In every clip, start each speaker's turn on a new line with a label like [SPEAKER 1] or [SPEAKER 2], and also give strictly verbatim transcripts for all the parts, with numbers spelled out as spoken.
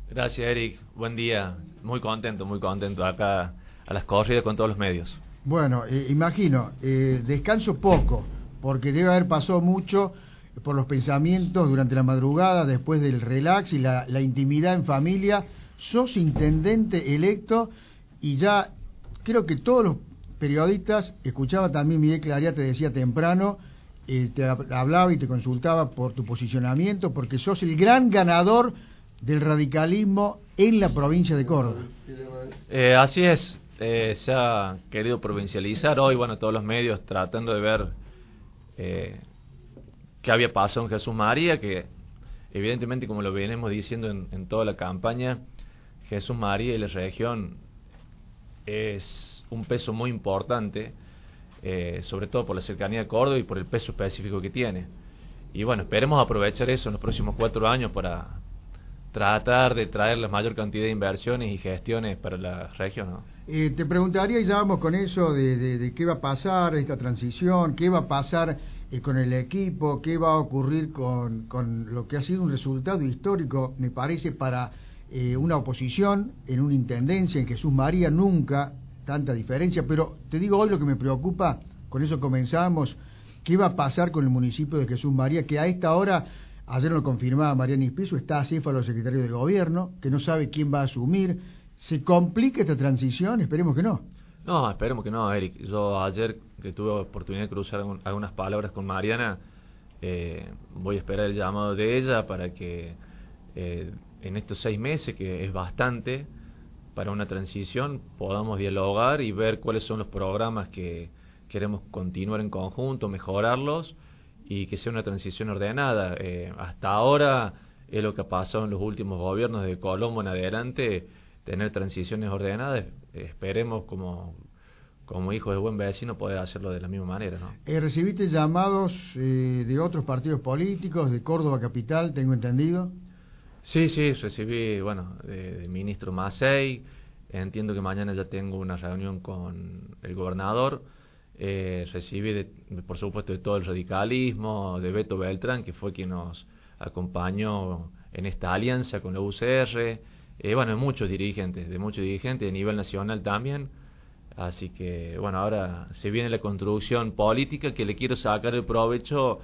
[SPEAKER 1] Gracias, Eric. Buen día. Muy contento, muy contento acá a las corridas con todos los medios.
[SPEAKER 2] Bueno, eh, imagino, eh, descanso poco, porque debe haber pasado mucho por los pensamientos durante la madrugada, después del relax y la, la intimidad en familia. Sos intendente electo y ya creo que todos los periodistas, escuchaba también Miguel Claria, te decía temprano, eh, te hablaba y te consultaba por tu posicionamiento, porque sos el gran ganador del radicalismo en la provincia de Córdoba.
[SPEAKER 1] Eh, así es, eh, se ha querido provincializar hoy, bueno, todos los medios tratando de ver eh, qué había pasado en Jesús María, que evidentemente, como lo venimos diciendo en, en toda la campaña, Jesús María y la región es un peso muy importante, eh, sobre todo por la cercanía de Córdoba y por el peso específico que tiene. Y bueno, esperemos aprovechar eso en los próximos cuatro años para tratar de traer la mayor cantidad de inversiones y gestiones para la región, ¿no?
[SPEAKER 2] Eh, te preguntaría, y ya vamos con eso, de, de, de qué va a pasar esta transición, qué va a pasar eh, con el equipo, qué va a ocurrir con, con lo que ha sido un resultado histórico, me parece, para eh, una oposición en una intendencia en Jesús María, nunca tanta diferencia, pero te digo hoy lo que me preocupa, con eso comenzamos, qué va a pasar con el municipio de Jesús María, que a esta hora, ayer lo confirmaba Mariana Ispisu, está acéfalo secretario de gobierno, que no sabe quién va a asumir. ¿Se complica esta transición? Esperemos que no.
[SPEAKER 1] No, esperemos que no, Eric. Yo ayer que tuve oportunidad de cruzar algunas palabras con Mariana, eh, voy a esperar el llamado de ella para que eh, en estos seis meses, que es bastante para una transición, podamos dialogar y ver cuáles son los programas que queremos continuar en conjunto, mejorarlos, y que sea una transición ordenada. Eh, hasta ahora es lo que ha pasado en los últimos gobiernos de Colombo en adelante, tener transiciones ordenadas. Esperemos como, como hijos de buen vecino poder hacerlo de la misma manera, ¿no?
[SPEAKER 2] Eh, ¿Recibiste llamados eh, de otros partidos políticos, de Córdoba Capital, tengo entendido?
[SPEAKER 1] Sí, sí, recibí, bueno, del de ministro Macei. Entiendo que mañana ya tengo una reunión con el gobernador. Eh, recibí, de, por supuesto, de todo el radicalismo, de Beto Beltrán, que fue quien nos acompañó en esta alianza con la U C R, eh, bueno, de muchos dirigentes, de muchos dirigentes a nivel nacional también. Así que, bueno, ahora se viene la construcción política que le quiero sacar el provecho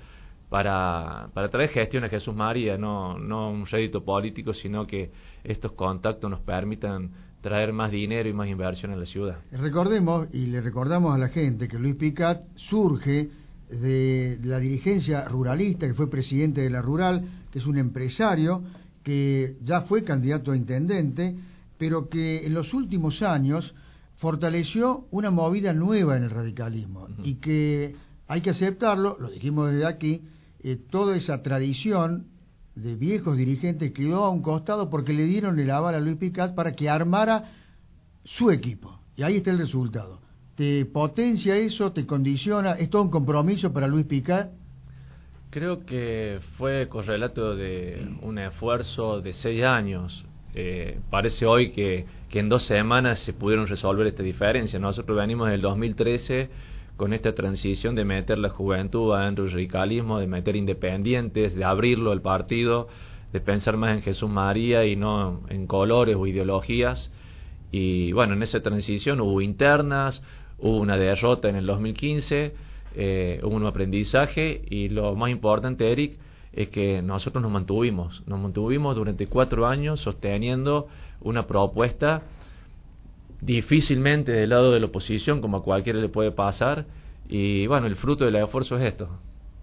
[SPEAKER 1] para, para traer gestión a Jesús María, no, no un rédito político, sino que estos contactos nos permitan traer más dinero y más inversión en la ciudad.
[SPEAKER 2] Recordemos, y le recordamos a la gente, que Luis Picat surge de la dirigencia ruralista, que fue presidente de la Rural, que es un empresario, que ya fue candidato a intendente, pero que en los últimos años fortaleció una movida nueva en el radicalismo, uh-huh. y que hay que aceptarlo, lo dijimos desde aquí, eh, toda esa tradición de viejos dirigentes quedó a un costado porque le dieron el aval a Luis Picat para que armara su equipo. Y ahí está el resultado. ¿Te potencia eso? ¿Te condiciona? ¿Es todo un compromiso para Luis Picat?
[SPEAKER 1] Creo que fue correlato de un esfuerzo de seis años. Eh, parece hoy que, que en dos semanas se pudieron resolver esta diferencia. Nosotros venimos del dos mil trece con esta transición de meter la juventud adentro del radicalismo, de meter independientes, de abrirlo al partido, de pensar más en Jesús María y no en colores o ideologías. Y bueno, en esa transición hubo internas, hubo una derrota en el dos mil quince, eh, hubo un aprendizaje, y lo más importante, Eric, es que nosotros nos mantuvimos, nos mantuvimos durante cuatro años sosteniendo una propuesta difícilmente del lado de la oposición, como a cualquiera le puede pasar, y bueno, el fruto del esfuerzo es esto.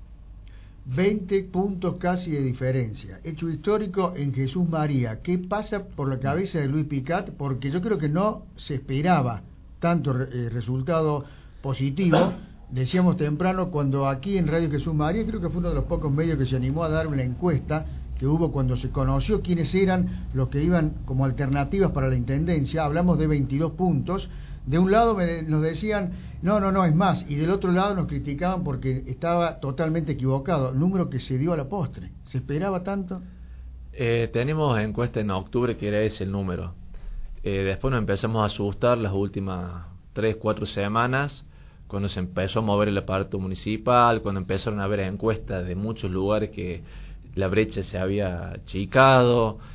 [SPEAKER 2] veinte puntos casi de diferencia, hecho histórico en Jesús María. ¿Qué pasa por la cabeza de Luis Picat? Porque yo creo que no se esperaba tanto eh, resultado positivo. Decíamos temprano, cuando aquí en Radio Jesús María, creo que fue uno de los pocos medios que se animó a dar una encuesta que hubo cuando se conoció quiénes eran los que iban como alternativas para la intendencia, hablamos de veintidós puntos. De un lado me, nos decían, no, no, no, es más, y del otro lado nos criticaban porque estaba totalmente equivocado, número que se dio a la postre. ¿Se esperaba tanto?
[SPEAKER 1] Eh, tenemos encuesta en octubre que era ese el número. Eh, después nos empezamos a asustar las últimas tres, cuatro semanas, cuando se empezó a mover el aparato municipal, cuando empezaron a haber encuestas de muchos lugares que la brecha se había achicado,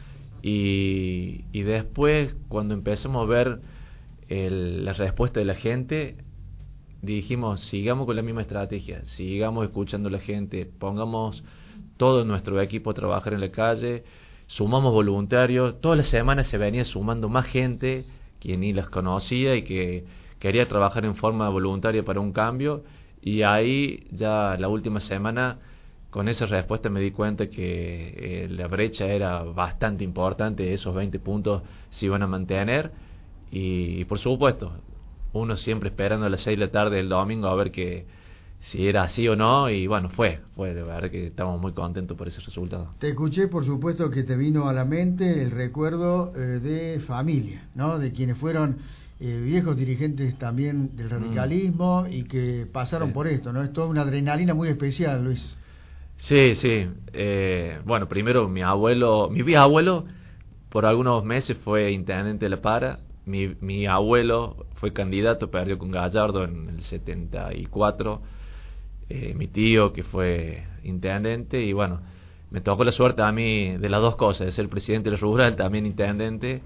[SPEAKER 1] y, y después cuando empezamos a ver el, la respuesta de la gente, dijimos, sigamos con la misma estrategia, sigamos escuchando a la gente, pongamos todo nuestro equipo a trabajar en la calle, sumamos voluntarios. Todas las semanas se venía sumando más gente que ni las conocía y que quería trabajar en forma voluntaria para un cambio, y ahí ya la última semana con esa respuesta me di cuenta que eh, la brecha era bastante importante, esos veinte puntos se iban a mantener, y, y por supuesto uno siempre esperando a las seis de la tarde del domingo a ver que si era así o no, y bueno, fue, fue de verdad que estamos muy contentos por ese resultado.
[SPEAKER 2] Te escuché, por supuesto, que te vino a la mente el recuerdo eh, de familia, ¿no? De quienes fueron eh, viejos dirigentes también del radicalismo mm. y que pasaron sí. por esto, ¿no? Es toda una adrenalina muy especial, Luis.
[SPEAKER 1] Sí, sí. Eh, bueno, primero mi abuelo, mi bisabuelo, por algunos meses fue intendente de La Para. Mi, mi abuelo fue candidato, perdió con Gallardo en el setenta y cuatro. Eh, mi tío, que fue intendente, y bueno, me tocó la suerte a mí de las dos cosas, de ser presidente de la rural, también intendente,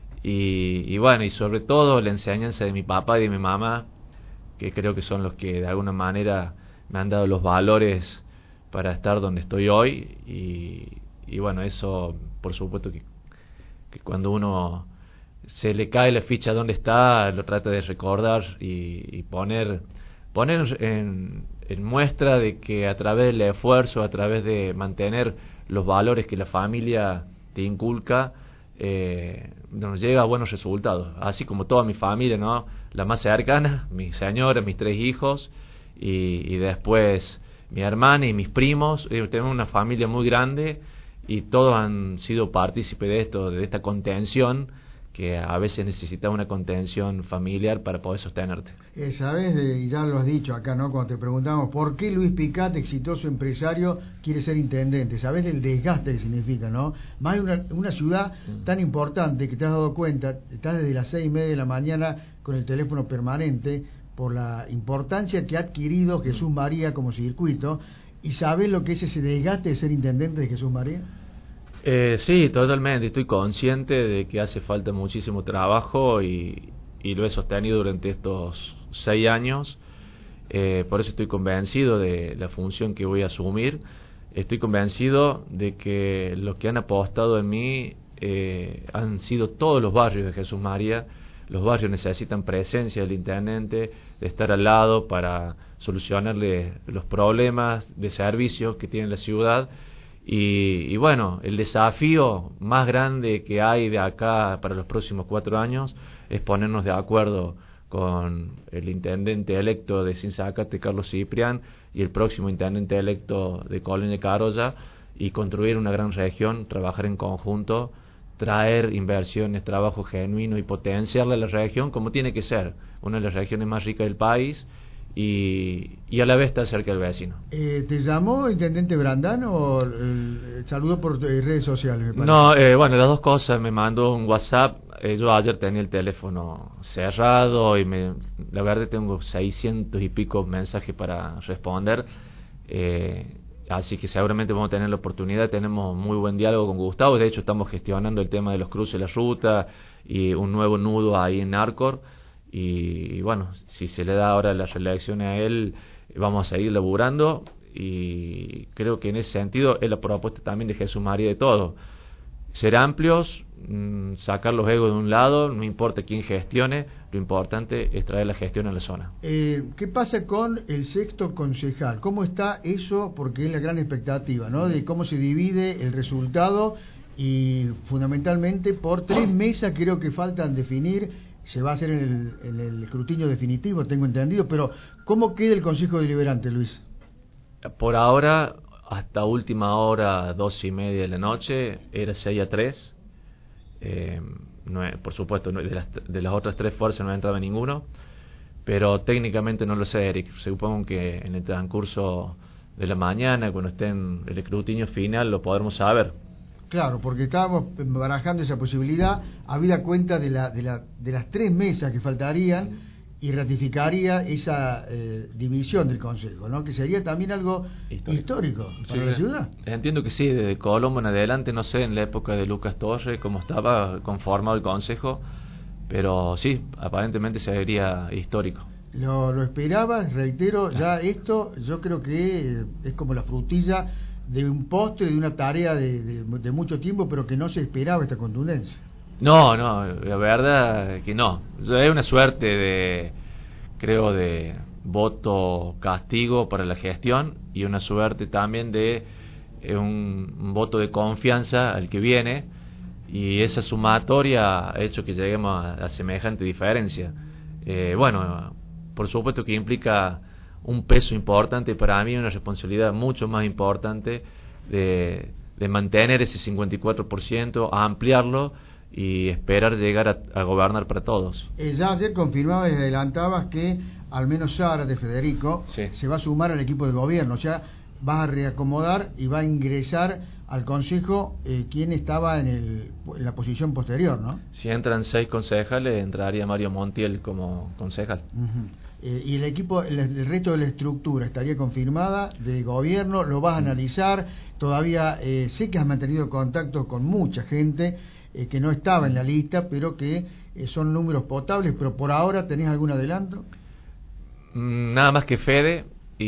[SPEAKER 1] y, y bueno, y sobre todo la enseñanza de mi papá y de mi mamá, que creo que son los que de alguna manera me han dado los valores para estar donde estoy hoy, y, y bueno, eso por supuesto que, que cuando uno se le cae la ficha donde está, lo trata de recordar y, y poner poner en, en muestra de que a través del esfuerzo, a través de mantener los valores que la familia te inculca, eh, nos llega a buenos resultados, así como toda mi familia, ¿no? La más cercana, mi señora, mis tres hijos, y, y después mi hermana y mis primos. Eh, tenemos una familia muy grande y todos han sido partícipes de esto, de esta contención, que a veces necesitas una contención familiar para poder sostenerte.
[SPEAKER 2] Eh, Sabes, eh, y ya lo has dicho acá, ¿no? Cuando te preguntamos por qué Luis Picat, exitoso empresario, quiere ser intendente. Sabes el desgaste que significa, ¿no? Más de una, una ciudad mm. tan importante que te has dado cuenta, estás desde las seis y media de la mañana con el teléfono permanente por la importancia que ha adquirido Jesús María como circuito, y sabes lo que es ese desgaste de ser intendente de Jesús María.
[SPEAKER 1] Eh, sí, totalmente. Estoy consciente de que hace falta muchísimo trabajo y, y lo he sostenido durante estos seis años. Eh, por eso estoy convencido de la función que voy a asumir. Estoy convencido de que los que han apostado en mí eh, han sido todos los barrios de Jesús María. Los barrios necesitan presencia del intendente, de estar al lado para solucionarle los problemas de servicios que tiene la ciudad. Y, y bueno, el desafío más grande que hay de acá para los próximos cuatro años es ponernos de acuerdo con el intendente electo de Sinzacate, Carlos Ciprián, y el próximo intendente electo de Colonia de Carolla, y construir una gran región, trabajar en conjunto, traer inversiones, trabajo genuino y potenciarle a la región como tiene que ser, una de las regiones más ricas del país, y, y a la vez estar cerca del vecino.
[SPEAKER 2] Eh, ¿Te llamó el intendente Brandán o el, el saludo por eh, redes sociales? Me parece.
[SPEAKER 1] No, eh, bueno, las dos cosas. Me mandó un WhatsApp. Eh, yo ayer tenía el teléfono cerrado y me, la verdad tengo seiscientos y pico mensajes para responder. Eh, así que seguramente vamos a tener la oportunidad. Tenemos muy buen diálogo con Gustavo. De hecho, estamos gestionando el tema de los cruces de la ruta y un nuevo nudo ahí en Arcor. Y, y bueno, si se le da ahora la reelección a él, vamos a seguir laburando, y creo que en ese sentido es la propuesta también de Jesús María de todo: ser amplios, mmm, sacar los egos de un lado, no importa quién gestione, lo importante es traer la gestión a la zona.
[SPEAKER 2] Eh, ¿Qué pasa con el sexto concejal? ¿Cómo está eso? Porque es la gran expectativa, ¿no? De cómo se divide el resultado, y fundamentalmente por tres mesas creo que faltan definir. Se va a hacer en el, en el escrutinio definitivo, tengo entendido, pero ¿cómo queda el Consejo Deliberante, Luis?
[SPEAKER 1] Por ahora, hasta última hora, dos y media de la noche, era seis a tres. Eh, no, por supuesto, no, de, las, de las otras tres fuerzas no entraba ninguno, pero técnicamente no lo sé, Eric. Supongo que en el transcurso de la mañana, cuando esté en el escrutinio final, lo podremos saber.
[SPEAKER 2] Claro, porque estábamos barajando esa posibilidad, habida cuenta de, la, de, la, de las tres mesas que faltarían, y ratificaría esa eh, división del Consejo, ¿no? Que sería también algo histórico, histórico para sí, la ciudad.
[SPEAKER 1] Entiendo que sí, desde Colombo en adelante, no sé, en la época de Lucas Torre, cómo estaba conformado el Consejo, pero sí, aparentemente sería histórico.
[SPEAKER 2] Lo, lo esperabas, reitero, ya esto yo creo que es como la frutilla de un postre, de una tarea de, de, de mucho tiempo, pero que no se esperaba esta contundencia.
[SPEAKER 1] No, no, la verdad que no. Es una suerte de, creo, de voto castigo para la gestión y una suerte también de eh, un, un voto de confianza al que viene, y esa sumatoria ha hecho que lleguemos a, a semejante diferencia. Eh, bueno, por supuesto que implica un peso importante para mí, una responsabilidad mucho más importante de, de mantener ese cincuenta y cuatro por ciento, a ampliarlo y esperar llegar a, a gobernar para todos.
[SPEAKER 2] Eh, ya ayer confirmabas y adelantabas que al menos Sara de Federico
[SPEAKER 1] sí.
[SPEAKER 2] se va a sumar al equipo de gobierno, o sea, va a reacomodar y va a ingresar al Consejo eh, quien estaba en, el, en la posición posterior, ¿no?
[SPEAKER 1] Si entran seis concejales, entraría Mario Montiel como concejal.
[SPEAKER 2] Uh-huh. Eh, y el equipo, el, el resto de la estructura estaría confirmada de gobierno, lo vas a analizar, todavía eh, sé que has mantenido contacto con mucha gente eh, que no estaba en la lista, pero que eh, son números potables, pero por ahora ¿tenés algún adelanto?
[SPEAKER 1] Nada más que Fede,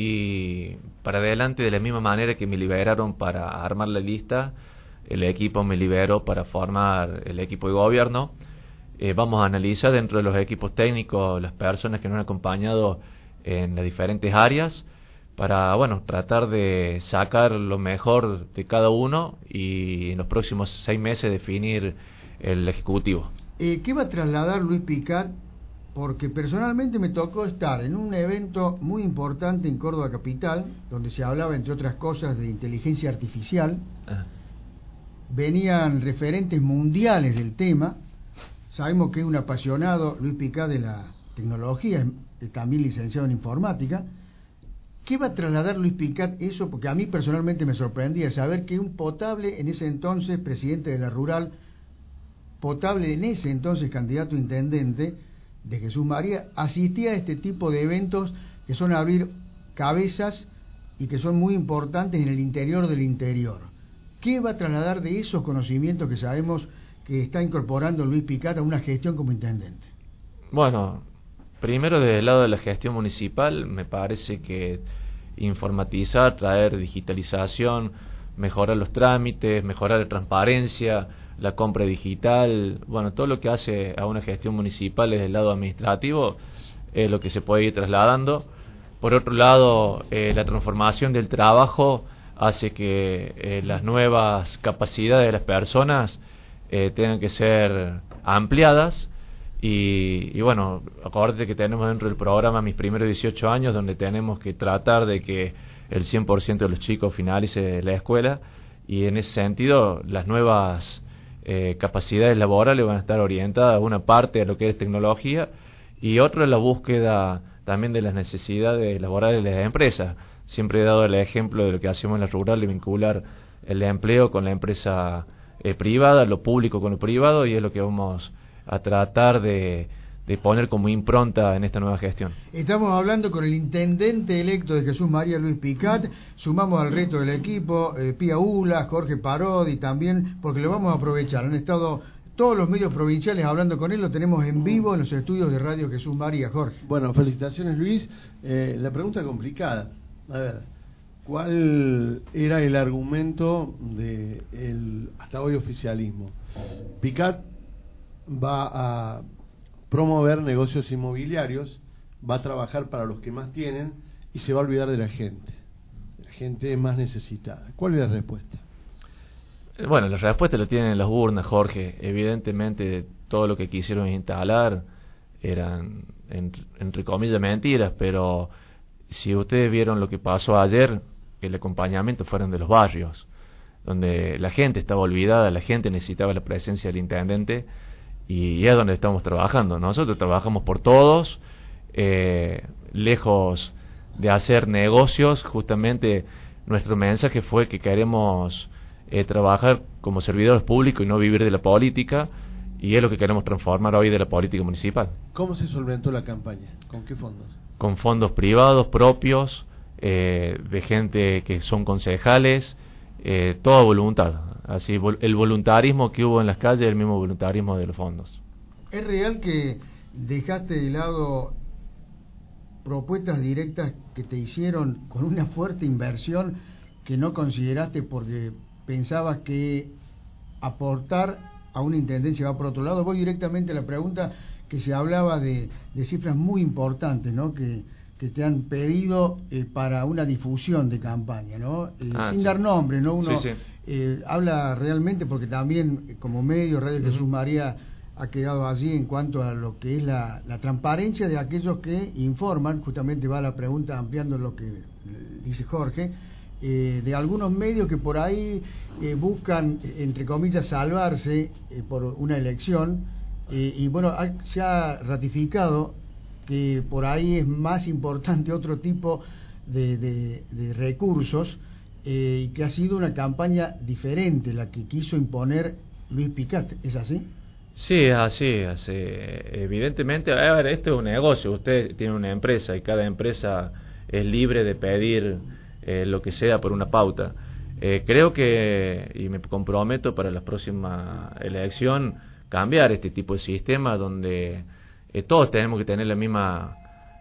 [SPEAKER 1] y para adelante, de la misma manera que me liberaron para armar la lista, el equipo me liberó para formar el equipo de gobierno. Eh, vamos a analizar dentro de los equipos técnicos las personas que nos han acompañado en las diferentes áreas para, bueno, tratar de sacar lo mejor de cada uno y en los próximos seis meses definir el ejecutivo.
[SPEAKER 2] Eh, ¿Qué va a trasladar Luis Picat? Porque personalmente me tocó estar en un evento muy importante en Córdoba Capital, donde se hablaba, entre otras cosas, de inteligencia artificial. Ah. Venían referentes mundiales del tema. Sabemos que es un apasionado Luis Picat de la tecnología, es también licenciado en informática. ¿Qué va a trasladar Luis Picat eso? Porque a mí personalmente me sorprendía saber que un potable, en ese entonces presidente de la Rural, potable en ese entonces candidato a intendente de Jesús María, asistía a este tipo de eventos que son abrir cabezas y que son muy importantes en el interior del interior. ¿Qué va a trasladar de esos conocimientos que sabemos que está incorporando Luis Picat a una gestión como intendente?
[SPEAKER 1] Bueno, primero desde el lado de la gestión municipal, me parece que informatizar, traer digitalización, mejorar los trámites, mejorar la transparencia, la compra digital, bueno, todo lo que hace a una gestión municipal desde el lado administrativo es lo que se puede ir trasladando. Por otro lado, eh, la transformación del trabajo hace que eh, las nuevas capacidades de las personas eh, tengan que ser ampliadas y, y bueno, acuérdate que tenemos dentro del programa mis primeros dieciocho años, donde tenemos que tratar de que el cien por ciento de los chicos finalice la escuela, y en ese sentido las nuevas eh, capacidades laborales van a estar orientadas una parte a lo que es tecnología y otra a la búsqueda también de las necesidades laborales de las empresas. Siempre he dado el ejemplo de lo que hacemos en la rural, de vincular el empleo con la empresa eh, privada, lo público con lo privado, y es lo que vamos a tratar de, de poner como impronta en esta nueva gestión.
[SPEAKER 2] Estamos hablando con el intendente electo de Jesús María, Luis Picat. Sumamos al resto del equipo, eh, Pía Ula, Jorge Parodi también, porque lo vamos a aprovechar. Han estado todos los medios provinciales hablando con él, lo tenemos en vivo en los estudios de Radio Jesús María. Jorge.
[SPEAKER 3] Bueno, felicitaciones, Luis. Eh, la pregunta complicada. A ver, ¿cuál era el argumento de el hasta hoy oficialismo? Picat va a promover negocios inmobiliarios, va a trabajar para los que más tienen y se va a olvidar de la gente, de la gente más necesitada. ¿Cuál es la respuesta?
[SPEAKER 1] Bueno, la respuesta la tienen las urnas, Jorge. Evidentemente todo lo que quisieron instalar eran, entre, entre comillas, mentiras, pero si ustedes vieron lo que pasó ayer, el acompañamiento fueron de los barrios, donde la gente estaba olvidada, la gente necesitaba la presencia del intendente, y es donde estamos trabajando. Nosotros trabajamos por todos, eh, lejos de hacer negocios. Justamente nuestro mensaje fue que queremos eh, trabajar como servidores públicos y no vivir de la política, y es lo que queremos transformar hoy de la política municipal.
[SPEAKER 3] ¿Cómo se solventó la campaña? ¿Con qué fondos?
[SPEAKER 1] Con fondos privados propios, eh, de gente que son concejales, eh, toda voluntad. Así, vol el voluntarismo que hubo en las calles, el mismo voluntarismo de los fondos.
[SPEAKER 2] ¿Es real que dejaste de lado propuestas directas que te hicieron con una fuerte inversión que no consideraste porque pensabas que aportar a una intendencia va por otro lado? Voy directamente a la pregunta, que se hablaba de, de cifras muy importantes, ¿no? Que, que te han pedido eh, para una difusión de campaña, ¿no? Eh,
[SPEAKER 1] ah,
[SPEAKER 2] sin
[SPEAKER 1] sí.
[SPEAKER 2] dar nombre, ¿no? Uno
[SPEAKER 1] sí, sí.
[SPEAKER 2] Eh, habla realmente, porque también como medio Radio uh-huh. Jesús María ha quedado allí en cuanto a lo que es la, la transparencia de aquellos que informan. Justamente va la pregunta ampliando lo que dice Jorge, eh, de algunos medios que por ahí eh, buscan, entre comillas, salvarse eh, por una elección, eh, y bueno, ha, se ha ratificado que por ahí es más importante otro tipo de, de, de recursos, eh, y que ha sido una campaña diferente la que quiso imponer Luis Picat. ¿Es así?
[SPEAKER 1] Sí, es así, así. Evidentemente, a ver, esto es un negocio. Usted tiene una empresa y cada empresa es libre de pedir eh, lo que sea por una pauta. Eh, creo que, y me comprometo para la próxima elección, cambiar este tipo de sistema donde eh, todos tenemos que tener la misma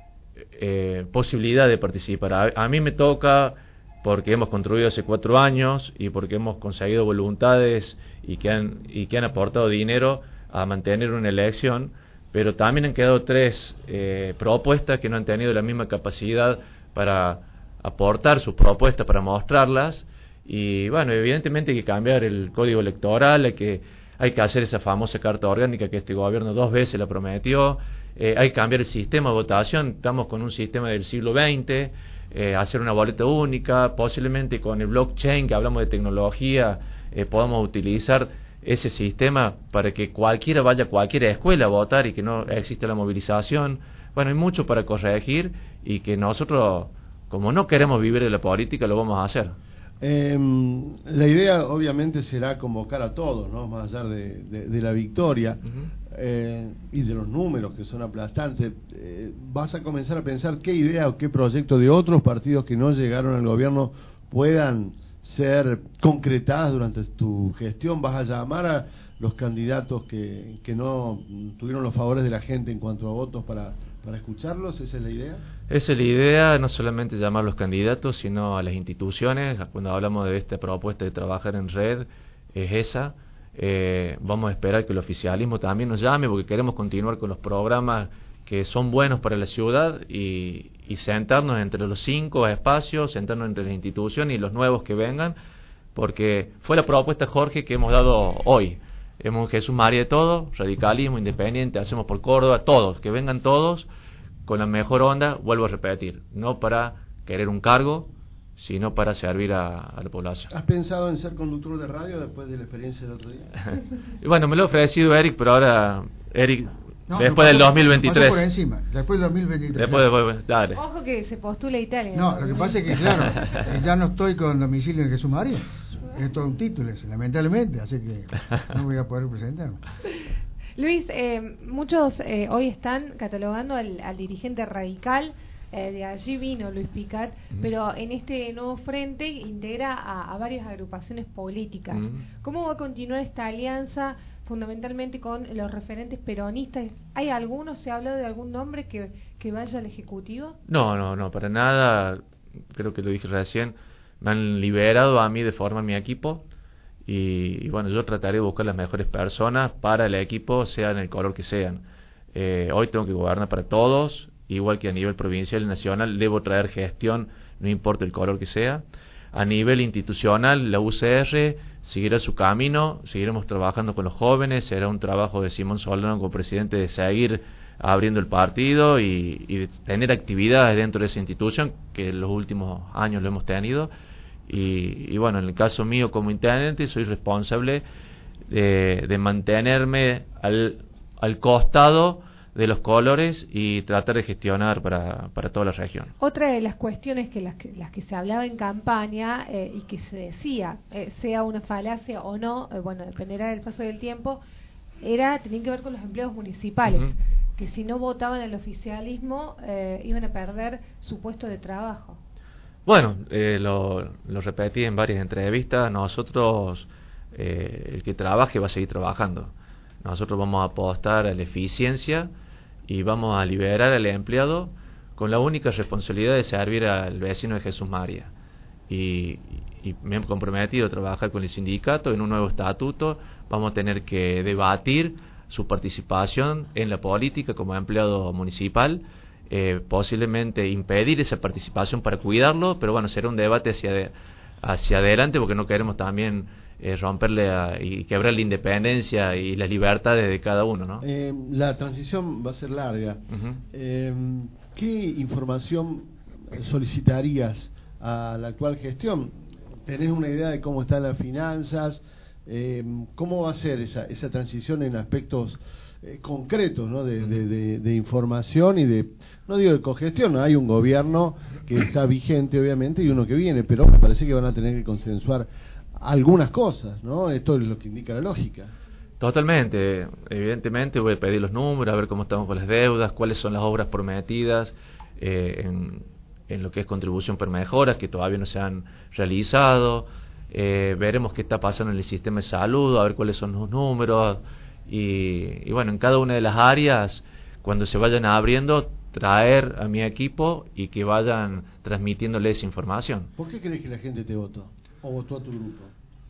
[SPEAKER 1] eh, posibilidad de participar. A, a mí me toca porque hemos construido hace cuatro años y porque hemos conseguido voluntades y que han, y que han aportado dinero a mantener una elección, pero también han quedado tres eh, propuestas que no han tenido la misma capacidad para aportar sus propuestas, para mostrarlas. Y bueno, evidentemente hay que cambiar el código electoral, hay que, hay que hacer esa famosa carta orgánica que este gobierno dos veces la prometió, eh, hay que cambiar el sistema de votación. Estamos con un sistema del siglo veinte, eh, hacer una boleta única, posiblemente con el blockchain, que hablamos de tecnología, eh, podamos utilizar ese sistema para que cualquiera vaya a cualquier escuela a votar y que no exista la movilización. Bueno, hay mucho para corregir y que nosotros, como no queremos vivir de la política, lo vamos a hacer.
[SPEAKER 3] Eh, la idea obviamente será convocar a todos, ¿no? Más allá de, de, de la victoria, uh-huh. eh, y de los números que son aplastantes. Eh, vas a comenzar a pensar qué idea o qué proyecto de otros partidos que no llegaron al gobierno puedan ser concretadas durante tu gestión. ¿Vas a llamar a los candidatos que, que no tuvieron los favores de la gente en cuanto a votos para, para escucharlos? ¿Esa es la idea?
[SPEAKER 1] Esa es la idea, no solamente llamar a los candidatos, sino a las instituciones. Cuando hablamos de esta propuesta de trabajar en red, es esa. Eh, vamos a esperar que el oficialismo también nos llame, porque queremos continuar con los programas que son buenos para la ciudad y, y sentarnos entre los cinco espacios, sentarnos entre las instituciones y los nuevos que vengan, porque fue la propuesta, Jorge, que hemos dado hoy. Hemos Jesús María de todo, radicalismo, independiente, hacemos por Córdoba, todos, que vengan todos con la mejor onda, vuelvo a repetir, no para querer un cargo, sino para servir a, a la población.
[SPEAKER 3] ¿Has pensado en ser conductor de radio después de la experiencia del otro día?
[SPEAKER 1] Y bueno, me lo ha ofrecido Eric, pero ahora Eric...
[SPEAKER 2] No,
[SPEAKER 1] después del dos mil veintitrés.
[SPEAKER 2] Por encima, después del dos mil veintitrés.
[SPEAKER 1] Después, después, dale.
[SPEAKER 4] Ojo que se postula Italia.
[SPEAKER 2] No, lo que pasa es que, claro, ya no estoy con domicilio en Jesús María. Es todo un título ese, lamentablemente, así que no voy a poder presentarme.
[SPEAKER 4] Luis, eh, muchos eh, hoy están catalogando al, al dirigente radical. Eh, de allí vino Luis Picat, mm. pero en este nuevo frente integra a, a varias agrupaciones políticas. Mm. ¿Cómo va a continuar esta alianza fundamentalmente con los referentes peronistas? ¿Hay alguno, se ha hablado de algún nombre que, que vaya al Ejecutivo?
[SPEAKER 1] No, no, no, para nada. Creo que lo dije recién. Me han liberado a mí de formar mi equipo y, y bueno, yo trataré de buscar las mejores personas para el equipo, sean el color que sean. Eh, hoy tengo que gobernar para todos, igual que a nivel provincial y nacional, debo traer gestión, no importa el color que sea. A nivel institucional, la U C R seguirá su camino, seguiremos trabajando con los jóvenes, será un trabajo de Simón Soldano como presidente de seguir abriendo el partido y, y de tener actividades dentro de esa institución, que en los últimos años lo hemos tenido. Y, y bueno, en el caso mío como intendente, soy responsable de, de mantenerme al, al costado de los colores y tratar de gestionar para, para toda la región.
[SPEAKER 4] Otra de las cuestiones que las que, las que se hablaba en campaña eh, y que se decía, eh, sea una falacia o no, eh, bueno, dependerá del paso del tiempo, era tenían que ver con los empleados municipales,
[SPEAKER 1] Uh-huh.
[SPEAKER 4] que si no votaban al oficialismo eh, iban a perder su puesto de trabajo.
[SPEAKER 1] Bueno, eh, lo, lo repetí en varias entrevistas, nosotros, eh, el que trabaje va a seguir trabajando. Nosotros vamos a apostar a la eficiencia y vamos a liberar al empleado con la única responsabilidad de servir al vecino de Jesús María. Y, y me he comprometido a trabajar con el sindicato en un nuevo estatuto. Vamos a tener que debatir su participación en la política como empleado municipal, eh, posiblemente impedir esa participación para cuidarlo, pero bueno, será un debate hacia, de, hacia adelante, porque no queremos también eh, romperle a, y quebrar la independencia y las libertades de cada uno, ¿no?
[SPEAKER 3] Eh, la transición va a ser larga.
[SPEAKER 1] Uh-huh.
[SPEAKER 3] eh, ¿Qué información solicitarías a la actual gestión? ¿Tenés una idea de cómo están las finanzas? Eh, ¿Cómo va a ser esa, esa transición en aspectos eh, concretos, ¿no? de, de, de, de información y de, no digo de cogestión, ¿no? Hay un gobierno que está vigente obviamente y uno que viene, pero me parece que van a tener que consensuar algunas cosas, ¿no? Esto es lo que indica la lógica.
[SPEAKER 1] Totalmente, evidentemente voy a pedir los números, a ver cómo estamos con las deudas, cuáles son las obras prometidas eh, en, en lo que es contribución por mejoras que todavía no se han realizado. Eh, veremos qué está pasando en el sistema de salud, a ver cuáles son los números y, y bueno, en cada una de las áreas, cuando se vayan abriendo, traer a mi equipo y que vayan transmitiéndoles información.
[SPEAKER 3] ¿Por qué crees que la gente te votó o votó a tu grupo?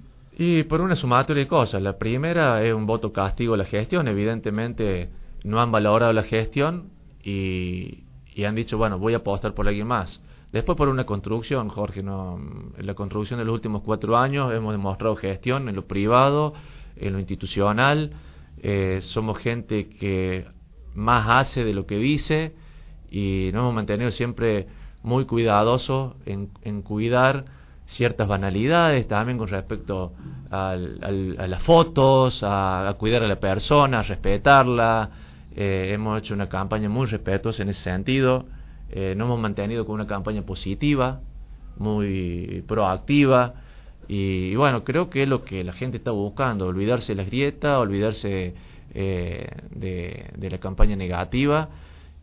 [SPEAKER 1] Y por una sumatoria de cosas. La primera es un voto castigo a la gestión. Evidentemente no han valorado la gestión y, y han dicho, bueno, voy a apostar por alguien más. Después por una construcción, Jorge, no, en la construcción de los últimos cuatro años hemos demostrado gestión en lo privado, en lo institucional. Eh, somos gente que más hace de lo que dice y nos hemos mantenido siempre muy cuidadosos en, en cuidar ciertas banalidades también con respecto al, al, a las fotos, a, a cuidar a la persona, a respetarla. Eh, hemos hecho una campaña muy respetuosa en ese sentido. Eh, nos hemos mantenido con una campaña positiva, muy proactiva y, y bueno, creo que es lo que la gente está buscando, olvidarse de las grietas, olvidarse eh, de, de la campaña negativa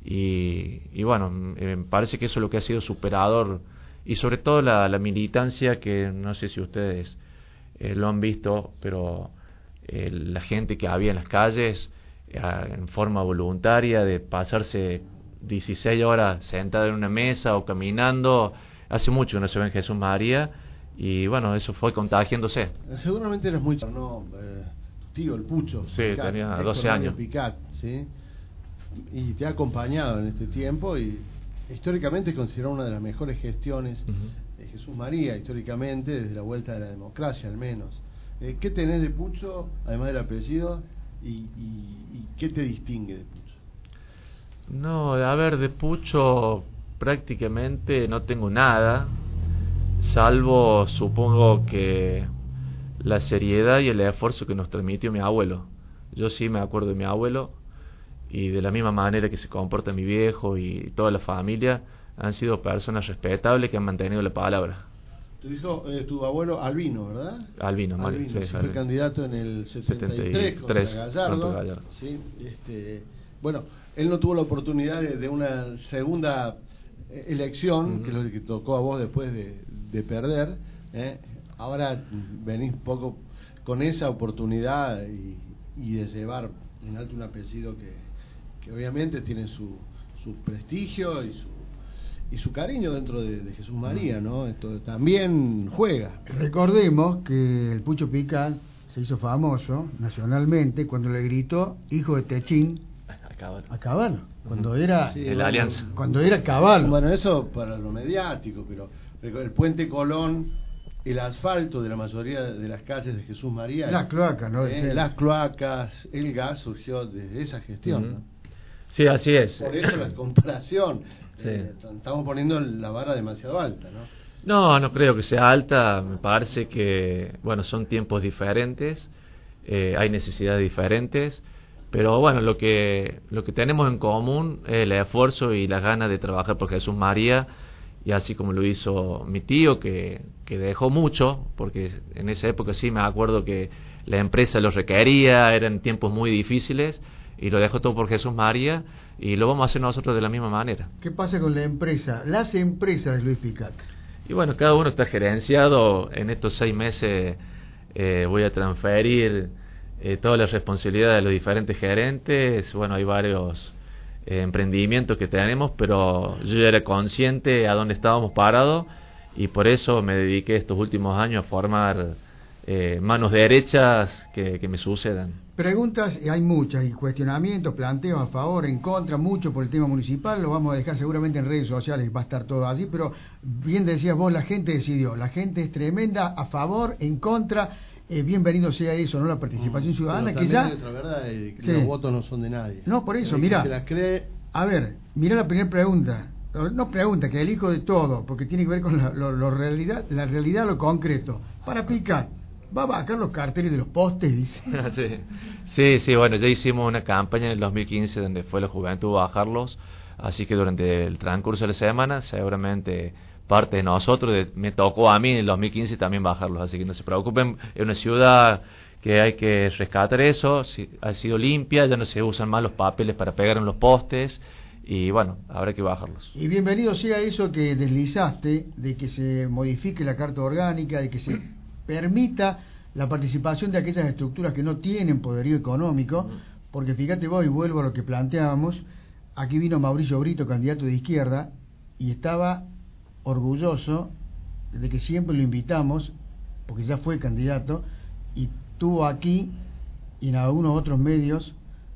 [SPEAKER 1] y, y bueno, me parece que eso es lo que ha sido superador y sobre todo la, la militancia que no sé si ustedes eh, lo han visto, pero eh, la gente que había en las calles eh, en forma voluntaria de pasarse dieciséis horas sentada en una mesa o caminando, hace mucho que no se ve en Jesús María y bueno, eso fue contagiándose.
[SPEAKER 3] Seguramente eres muy no, eh, tu tío, el Pucho.
[SPEAKER 1] Sí,
[SPEAKER 3] Picat,
[SPEAKER 1] tenía
[SPEAKER 3] Héctor
[SPEAKER 1] doce años.
[SPEAKER 3] Picat, ¿sí? Y te ha acompañado en este tiempo y históricamente considerado una de las mejores gestiones uh-huh. de Jesús María, históricamente, desde la vuelta de la democracia al menos. Eh, ¿Qué tenés de Pucho, además del apellido, y, y, y qué te distingue de Pucho?
[SPEAKER 1] No, a ver, de Pucho prácticamente no tengo nada, salvo supongo que la seriedad y el esfuerzo que nos transmitió mi abuelo. Yo sí me acuerdo de mi abuelo y de la misma manera que se comporta mi viejo y toda la familia, han sido personas respetables que han mantenido la palabra.
[SPEAKER 3] Tu hijo, eh, tu abuelo Albino, ¿verdad?
[SPEAKER 1] Albino,
[SPEAKER 3] Albino,
[SPEAKER 1] Mario,
[SPEAKER 3] sí,
[SPEAKER 1] sí,
[SPEAKER 3] fue
[SPEAKER 1] Albino.
[SPEAKER 3] candidato en el setenta y tres contra Gallardo.
[SPEAKER 1] Contra Gallardo.
[SPEAKER 3] Sí, este, bueno, él no tuvo la oportunidad de, de una segunda elección, uh-huh. que es lo que tocó a vos después de, de perder. ¿eh? Ahora venís un poco con esa oportunidad y, y de llevar en alto un apellido que, que obviamente tiene su, su prestigio y su y su cariño dentro de, de Jesús María, ¿no? Esto también juega.
[SPEAKER 2] Recordemos que el Pucho Picat se hizo famoso nacionalmente cuando le gritó hijo de Techín
[SPEAKER 1] a Caballo,
[SPEAKER 2] a Caballo cuando era
[SPEAKER 3] sí,
[SPEAKER 1] el
[SPEAKER 3] bueno,
[SPEAKER 1] Alianza,
[SPEAKER 2] cuando era Caballo.
[SPEAKER 3] Bueno, eso para lo mediático, pero, pero el puente Colón, el asfalto de la mayoría de las calles de Jesús María,
[SPEAKER 2] las cloacas, ¿no?
[SPEAKER 3] Eh, las cloacas, el gas surgió desde esa gestión, uh-huh. ¿no?
[SPEAKER 1] Sí, así es.
[SPEAKER 3] Por eso la comparación.
[SPEAKER 1] Sí.
[SPEAKER 3] Eh, estamos poniendo la vara demasiado alta, ¿no?
[SPEAKER 1] No, no creo que sea alta. Me parece que, bueno, son tiempos diferentes, eh, hay necesidades diferentes, pero bueno, lo que lo que tenemos en común es el esfuerzo y las ganas de trabajar por Jesús María, y así como lo hizo mi tío, que, que dejó mucho, porque en esa época sí me acuerdo que la empresa lo requería, eran tiempos muy difíciles, y lo dejo todo por Jesús María, y lo vamos a hacer nosotros de la misma manera.
[SPEAKER 2] ¿Qué pasa con la empresa? Las empresas de Luis Picat.
[SPEAKER 1] Y bueno, cada uno está gerenciado. En estos seis meses eh, voy a transferir eh, toda la responsabilidad de los diferentes gerentes. Bueno, hay varios eh, emprendimientos que tenemos, pero yo ya era consciente a dónde estábamos parados, y por eso me dediqué estos últimos años a formar eh, manos derechas que, que me sucedan.
[SPEAKER 2] Preguntas, hay muchas, y cuestionamientos, planteos a favor, en contra, mucho por el tema municipal, lo vamos a dejar seguramente en redes sociales, va a estar todo allí, pero bien decías vos, la gente decidió, la gente es tremenda, a favor, en contra, eh, bienvenido sea eso, ¿no? La participación
[SPEAKER 3] Mm,
[SPEAKER 2] ciudadana,
[SPEAKER 3] pero
[SPEAKER 2] que ya...
[SPEAKER 3] otra verdad es que
[SPEAKER 2] Sí.
[SPEAKER 3] los votos no son de nadie.
[SPEAKER 2] No, por eso,
[SPEAKER 3] El que
[SPEAKER 2] mirá.
[SPEAKER 3] se las cree.
[SPEAKER 2] A ver, mira la primera pregunta. No pregunta, que el hijo de todo, porque tiene que ver con la, lo, lo realidad, la realidad, lo concreto. Para Picat, va a bajar los carteles de los postes, dice.
[SPEAKER 1] sí. sí, sí, bueno, ya hicimos una campaña en el dos mil quince donde fue la juventud a bajarlos, así que durante el transcurso de la semana seguramente parte de nosotros, de, me tocó a mí en el dos mil quince también bajarlos, así que no se preocupen, es una ciudad que hay que rescatar eso, si, ha sido limpia, ya no se usan más los papeles para pegar en los postes, y bueno, habrá que bajarlos.
[SPEAKER 2] Y bienvenido sea eso que deslizaste, de que se modifique la carta orgánica, de que se permita la participación de aquellas estructuras que no tienen poderío económico, porque fíjate vos, y vuelvo a lo que planteábamos, aquí vino Mauricio Brito, candidato de izquierda, y estaba orgulloso de que siempre lo invitamos, porque ya fue candidato, y tuvo aquí y en algunos otros medios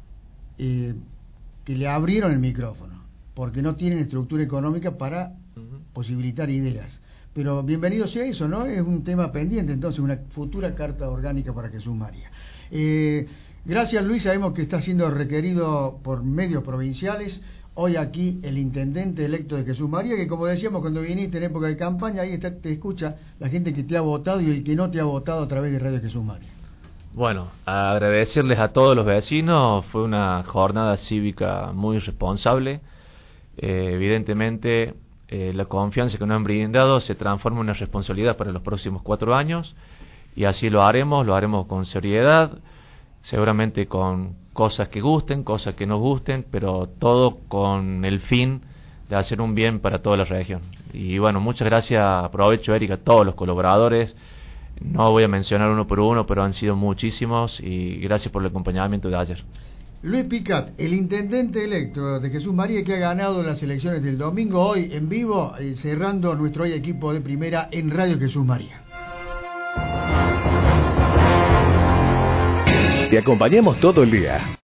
[SPEAKER 2] eh, que le abrieron el micrófono, porque no tienen estructura económica para uh-huh. posibilitar ideas. Pero bienvenido sea eso, ¿no? Es un tema pendiente, entonces, una futura carta orgánica para Jesús María. Eh, gracias, Luis, sabemos que está siendo requerido por medios provinciales. Hoy aquí el intendente electo de Jesús María, que como decíamos cuando viniste en época de campaña, ahí está, te escucha la gente que te ha votado y el que no te ha votado a través de Radio Jesús María.
[SPEAKER 1] Bueno, agradecerles a todos los vecinos, fue una jornada cívica muy responsable, eh, evidentemente eh, la confianza que nos han brindado se transforma en una responsabilidad para los próximos cuatro años, y así lo haremos, lo haremos con seriedad, seguramente con cosas que gusten, cosas que no gusten, pero todo con el fin de hacer un bien para toda la región. Y bueno, muchas gracias, aprovecho, Erika, a todos los colaboradores. No voy a mencionar uno por uno, pero han sido muchísimos, y gracias por el acompañamiento de ayer.
[SPEAKER 2] Luis Picat, el intendente electo de Jesús María, que ha ganado las elecciones del domingo, hoy en vivo, eh, cerrando nuestro hoy equipo de primera en Radio Jesús María.
[SPEAKER 5] Te acompañamos todo el día.